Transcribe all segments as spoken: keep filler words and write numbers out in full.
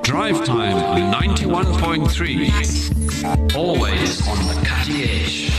Drive Time ninety-one point three. Always on the cutting edge.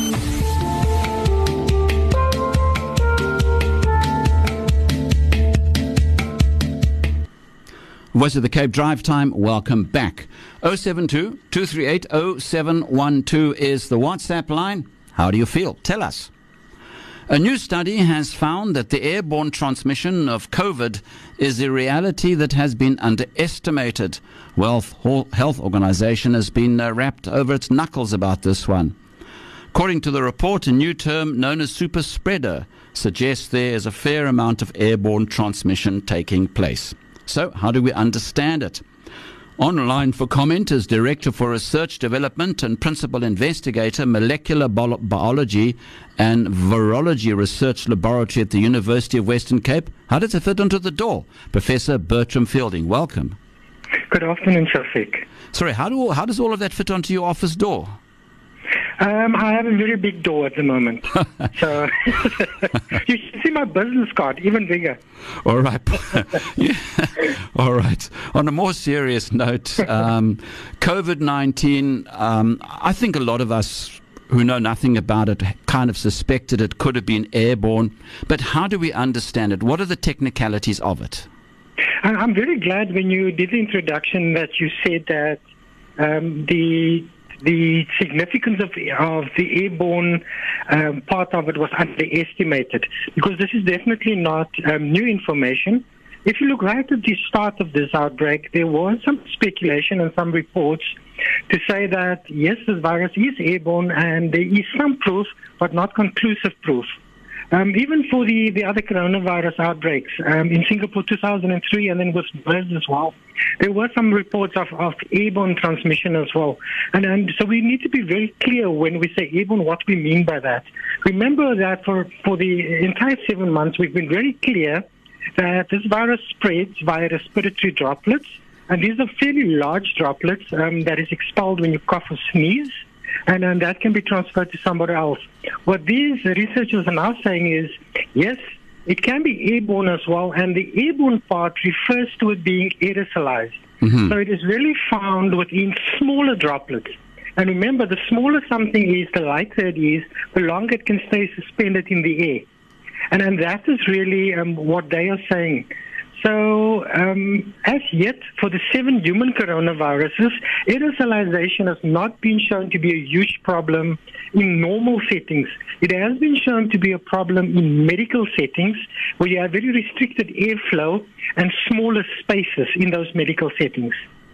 Voice of the Cape Drive Time, welcome back. oh seven two, two three eight, oh seven one two is the WhatsApp line. How do you feel? Tell us. A new study has found that the airborne transmission of COVID is a reality that has been underestimated. World Health Organization has been uh, wrapped over its knuckles about this one. According to the report, a new term known as super spreader suggests there is a fair amount of airborne transmission taking place. So, how do we understand it? Online for comment is Director for Research Development and Principal Investigator, Molecular Bi- Biology and Virology Research Laboratory at the University of Western Cape. How does it fit onto the door? Professor Bertram Fielding, welcome. Good afternoon, Shafiq. Sorry, how, do, how does all of that fit onto your office door? Um, I have a very big door at the moment. So you should see my business card, even bigger. All right. Yeah. All right. On a more serious note, um, COVID nineteen, um, I think a lot of us who know nothing about it kind of suspected it could have been airborne. But how do we understand it? What are the technicalities of it? I'm very glad when you did the introduction that you said that um, the... The significance of, of the airborne um, part of it was underestimated, because this is definitely not um, new information. If you look right at the start of this outbreak, there was some speculation and some reports to say that, yes, this virus is airborne and there is some proof, but not conclusive proof. Um, even for the, the other coronavirus outbreaks um, in Singapore two thousand three and then with MERS as well, there were some reports of, of airborne transmission as well. And, and so we need to be very clear when we say airborne what we mean by that. Remember that for, for the entire seven months we've been very clear that this virus spreads via respiratory droplets, and these are fairly large droplets um, that is expelled when you cough or sneeze. And, and that can be transferred to somebody else. What these researchers are now saying is, yes, it can be airborne as well, and the airborne part refers to it being aerosolized. Mm-hmm. So it is really found within smaller droplets. And remember, the smaller something is, the lighter it is, the longer it can stay suspended in the air. And, and that is really um, what they are saying. So, um, as yet, for the seven human coronaviruses, aerosolization has not been shown to be a huge problem in normal settings. It has been shown to be a problem in medical settings where you have very restricted airflow and smaller spaces in those medical settings.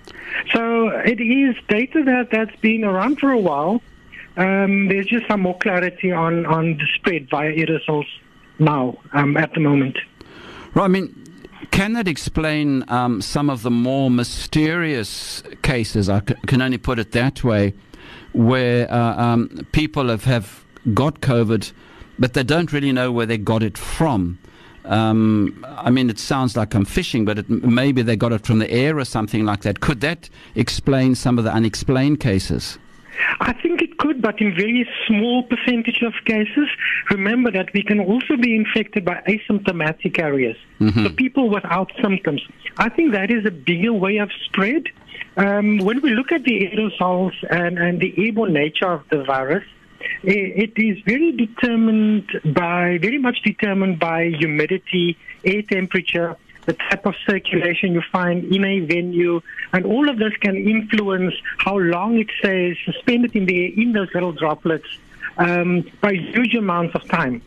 So, it is data that, that's been around for a while. Um, there's just some more clarity on, on the spread via aerosols now, um, at the moment. Right, I mean, can that explain um, some of the more mysterious cases, I c- can only put it that way, where uh, um, people have, have got COVID, but they don't really know where they got it from? Um, I mean, it sounds like I'm fishing, but it, maybe they got it from the air or something like that. Could that explain some of the unexplained cases? I think it could, but in very small percentage of cases. Remember that we can also be infected by asymptomatic carriers, mm-hmm. so people without symptoms. I think that is a bigger way of spread. Um, when we look at the aerosols and, and the airborne nature of the virus, it, it is very determined by, very much determined by humidity, air temperature, the type of circulation you find in a venue, and all of this can influence how long it stays suspended in the air in those little droplets um, by huge amounts of time.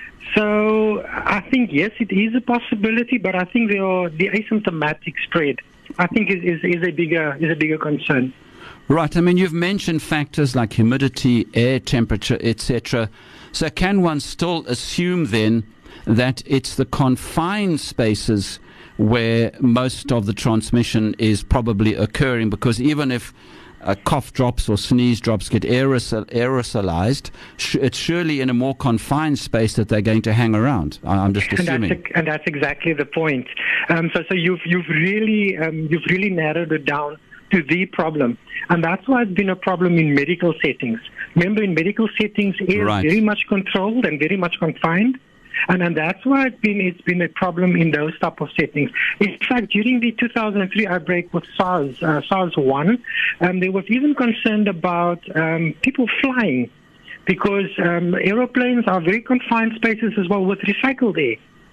So I think, yes, it is a possibility, but I think there are, the asymptomatic spread, I think, is, is, is a bigger is a bigger concern. Right. I mean, you've mentioned factors like humidity, air temperature, et cetera. So can one still assume then that it's the confined spaces where most of the transmission is probably occurring? Because even if uh, cough drops or sneeze drops get aerosol- aerosolized, sh- it's surely in a more confined space that they're going to hang around. I- I'm just assuming. And that's, a, and that's exactly the point. Um, so, so you've you've really um, you've really narrowed it down to the problem, and that's why it's been a problem in medical settings. Remember, in medical settings, air Right. is very much controlled and very much confined. And, and that's why it's been, it's been a problem in those type of settings. In fact, during the two thousand three outbreak with SARS, uh, SARS one, um, there was even concern about um, people flying because um, aeroplanes are very confined spaces as well with recycled air.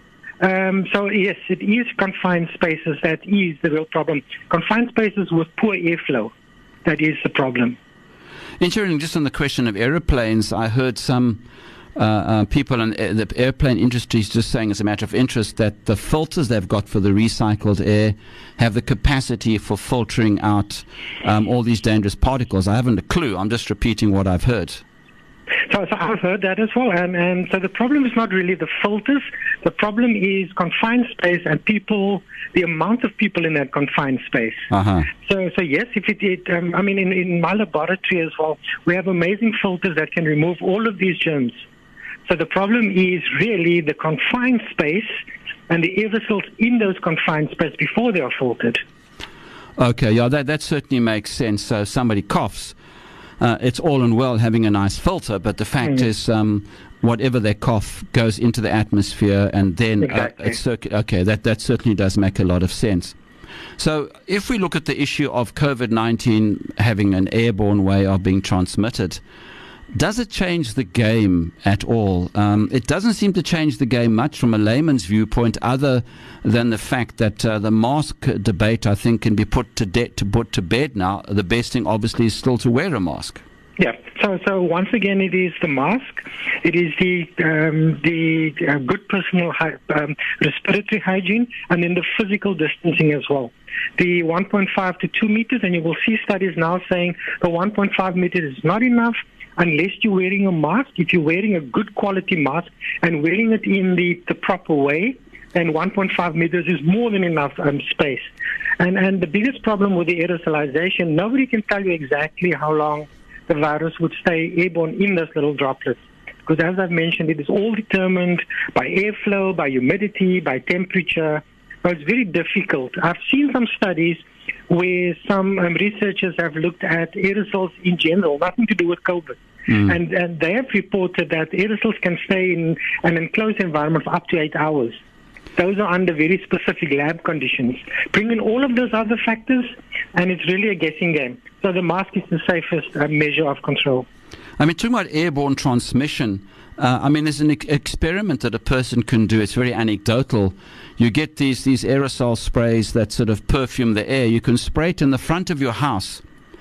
Um, so, yes, it is confined spaces that is the real problem. Confined spaces with poor airflow, that is the problem. Ensuring just on the question of aeroplanes, I heard some uh, uh, people in uh, the airplane industry just saying as a matter of interest that the filters they've got for the recycled air have the capacity for filtering out um, all these dangerous particles. I haven't a clue. I'm just repeating what I've heard. So, so I've heard that as well. And, and so the problem is not really the filters. The problem is confined space and people, the amount of people in that confined space. Uh-huh. So, so yes, if it, it um, I mean, in, in my laboratory as well, we have amazing filters that can remove all of these germs. So the problem is really the confined space and the aerosols in those confined space before they are filtered. Okay, yeah, that, that certainly makes sense. So somebody coughs. Uh, it's all and well having a nice filter, but the fact mm. is, um, whatever they cough goes into the atmosphere, and then exactly. uh, it's circ- okay, that, that certainly does make a lot of sense. So, if we look at the issue of COVID nineteen having an airborne way of being transmitted, does it change the game at all? Um, it doesn't seem to change the game much from a layman's viewpoint, other than the fact that uh, the mask debate, I think, can be put to, de- to put to bed now. The best thing, obviously, is still to wear a mask. Yeah. So, so once again, it is the mask. It is the um, the uh, good personal hy- um, respiratory hygiene, and then the physical distancing as well. The one point five to two meters, and you will see studies now saying the one point five meters is not enough. Unless you're wearing a mask, if you're wearing a good quality mask and wearing it in the, the proper way, then one point five meters is more than enough um, space. And and the biggest problem with the aerosolization, nobody can tell you exactly how long the virus would stay airborne in those little droplets. Because as I've mentioned, it is all determined by airflow, by humidity, by temperature. So it's very difficult. I've seen some studies where some um, researchers have looked at aerosols in general, nothing to do with COVID. Mm. And, and they have reported that aerosols can stay in an enclosed environment for up to eight hours. Those are under very specific lab conditions. Bring in all of those other factors, and it's really a guessing game. So the mask is the safest uh, measure of control. I mean, talking about airborne transmission, uh, I mean, there's an e- experiment that a person can do. It's very anecdotal. You get these, these aerosol sprays that sort of perfume the air. You can spray it in the front of your house,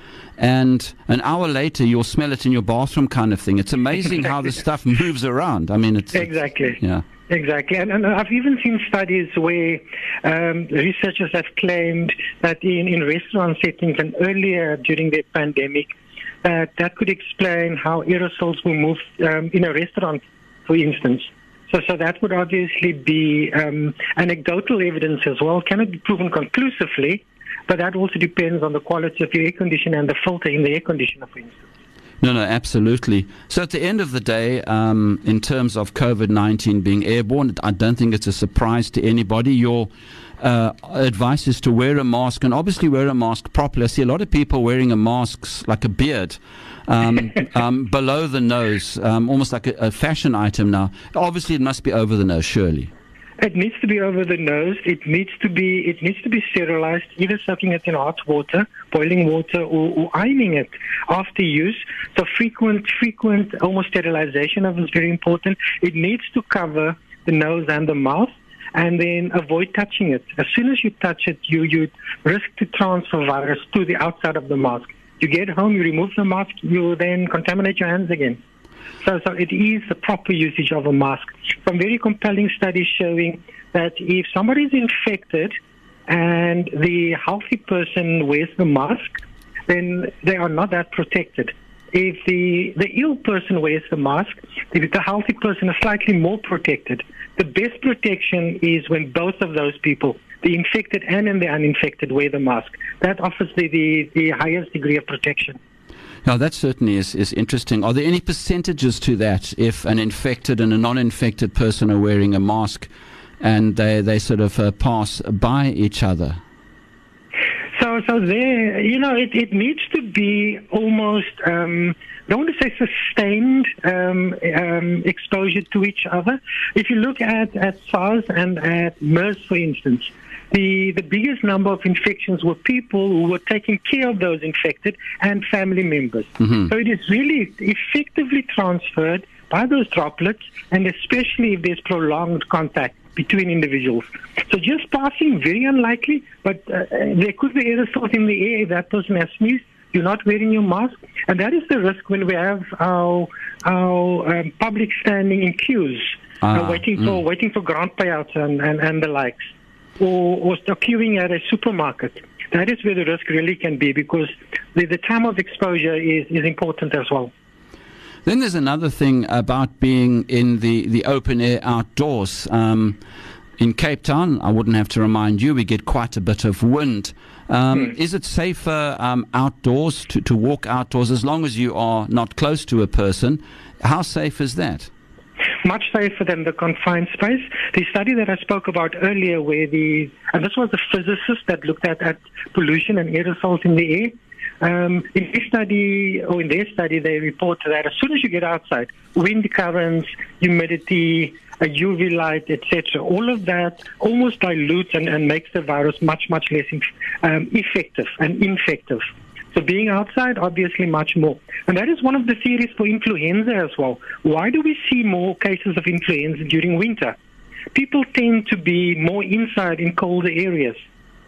and an hour later you'll smell it in your bathroom, kind of thing. It's amazing how the stuff moves around. I mean, it's... Exactly. It's, yeah. Exactly. And, and I've even seen studies where um, researchers have claimed that in, in restaurant settings and earlier during the pandemic, that that could explain how aerosols will move um, in a restaurant, for instance. So, so that would obviously be um, anecdotal evidence as well. Cannot be proven conclusively, but that also depends on the quality of your air conditioner and the filter in the air conditioner, for instance. No, no, absolutely. So at the end of the day, um, in terms of COVID nineteen being airborne, I don't think it's a surprise to anybody. Your uh, advice is to wear a mask, and obviously wear a mask properly. I see a lot of people wearing a mask like a beard. Um, um, below the nose, um, almost like a, a fashion item now. Obviously, it must be over the nose, surely. It needs to be over the nose. It needs to be. It needs to be sterilized, either soaking it in hot water, boiling water, or, or ironing it after use. So frequent, frequent, almost sterilization of it is very important. It needs to cover the nose and the mouth, and then avoid touching it. As soon as you touch it, you you risk to transfer virus to the outside of the mask. You get home, you remove the mask, you then contaminate your hands again. So, so it is the proper usage of a mask. Some very compelling studies showing that if somebody is infected and the healthy person wears the mask, then they are not that protected. If the, the ill person wears the mask, the, the healthy person is slightly more protected. The best protection is when both of those people, the infected and the uninfected, wear the mask. That offers the, the, the highest degree of protection. Now, that certainly is, is interesting. Are there any percentages to that if an infected and a non-infected person are wearing a mask and they, they sort of uh, pass by each other? So, so there, you know, it, it needs to be almost, um, I don't want to say sustained um, um, exposure to each other. If you look at, at SARS and at MERS, for instance, the, the biggest number of infections were people who were taking care of those infected and family members. Mm-hmm. So it is really effectively transferred by those droplets, and especially if there's prolonged contact between individuals. So just passing, very unlikely, but uh, there could be aerosols in the air if that person has sneezed. You're not wearing your mask, and that is the risk when we have our our um, public standing in queues, ah, uh, waiting for mm. waiting for grant payouts and, and, and the likes, or, or queuing at a supermarket. That is where the risk really can be, because the, the time of exposure is, is important as well. Then there's another thing about being in the, the open air outdoors. Um, in Cape Town, I wouldn't have to remind you, we get quite a bit of wind. Um, mm. Is it safer um, outdoors to, to walk outdoors as long as you are not close to a person? How safe is that? Much safer than the confined space. The study that I spoke about earlier, where the, and this was a physicist that looked at, at pollution and aerosols in the air. Um, in this study, or in their study, they report that as soon as you get outside, wind currents, humidity, a U V light, et cetera, all of that almost dilutes and, and makes the virus much, much less um, effective and infective. So being outside, obviously much more. And that is one of the theories for influenza as well. Why do we see more cases of influenza during winter? People tend to be more inside in colder areas.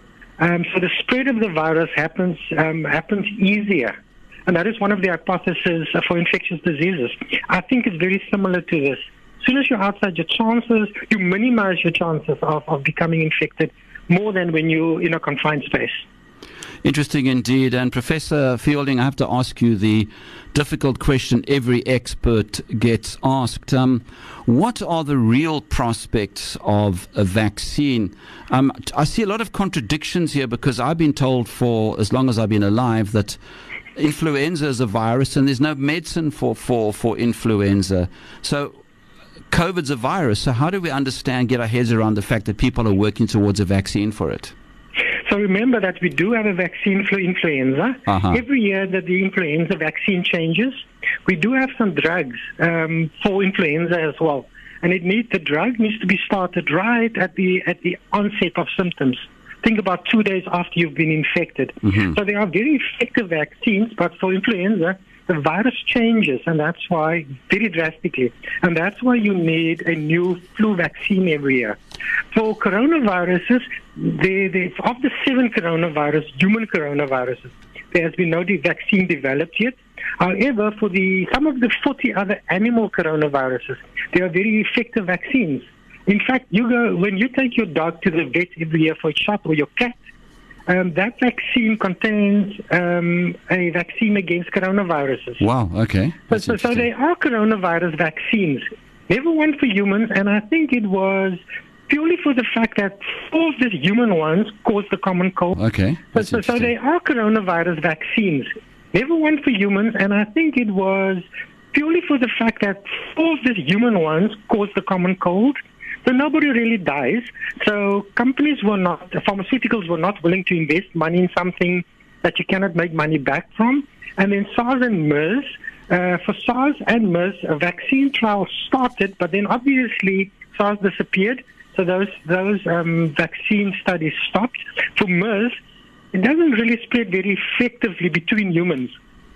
Um, so the spread of the virus happens um, happens easier. And that is one of the hypotheses for infectious diseases. I think it's very similar to this. As soon as you're outside, your chances, you minimize your chances of, of becoming infected more than when you're in a confined space. Interesting indeed. And Professor Fielding, I have to ask you the difficult question every expert gets asked. Um, what are the real prospects of a vaccine? Um, I see a lot of contradictions here, because I've been told for as long as I've been alive that influenza is a virus and there's no medicine for, for, for influenza. So COVID's a virus. So how do we understand, get our heads around the fact that people are working towards a vaccine for it? So remember that we do have a vaccine for influenza. Uh-huh. Every year that the influenza vaccine changes, we do have some drugs um, for influenza as well. And it needs, the drug needs to be started right at the at the onset of symptoms. Think about two days after you've been infected. Mm-hmm. So there are very effective vaccines, but for influenza, the virus changes, and that's why, very drastically, and that's why you need a new flu vaccine every year. For coronaviruses, they, they, of the seven coronavirus, human coronaviruses, there has been no vaccine developed yet. However, for the some of the forty other animal coronaviruses, there are very effective vaccines. In fact, you go when you take your dog to the vet every year for a shot, or your cat, Um, that vaccine contains um, a vaccine against coronaviruses. Wow, okay. So, so, so they are coronavirus vaccines. Never one for humans, and I think it was purely for the fact that four of the human ones caused the common cold. Okay. So, so, so they are coronavirus vaccines. Never one for humans, and I think it was purely for the fact that four of the human ones caused the common cold. So nobody really dies. So companies were not, pharmaceuticals were not willing to invest money in something that you cannot make money back from. And then SARS and MERS, uh, for SARS and MERS, a vaccine trial started, but then obviously SARS disappeared. So those those um, vaccine studies stopped. For MERS, it doesn't really spread very effectively between humans.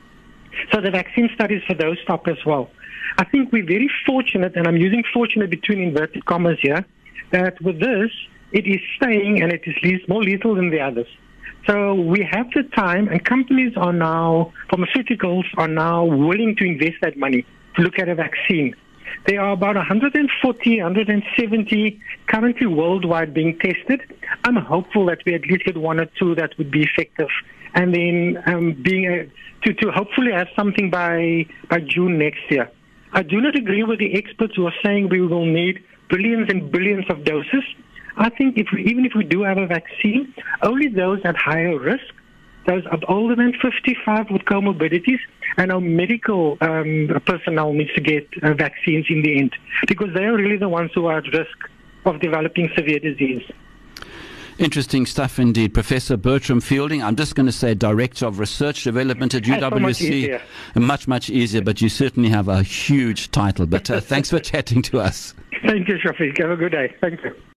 So the vaccine studies for those stopped as well. I think we're very fortunate, and I'm using fortunate between inverted commas here, that with this, it is staying and it is least, more lethal than the others. So we have the time, and companies are now, pharmaceuticals are now willing to invest that money to look at a vaccine. There are about one hundred forty, one hundred seventy currently worldwide being tested. I'm hopeful that we at least get one or two that would be effective, and then um, being a, to, to hopefully have something by by June next year. I do not agree with the experts who are saying we will need billions and billions of doses. I think if we, even if we do have a vaccine, only those at higher risk, those older than fifty-five with comorbidities, and our medical um, personnel needs to get uh, vaccines in the end, because they are really the ones who are at risk of developing severe disease. Interesting stuff indeed. Professor Bertram Fielding, I'm just going to say Director of Research Development at U That's so W much C. easier. Much, much easier, but you certainly have a huge title. But uh, thanks for chatting to us. Thank you, Shafiq. Have a good day. Thank you.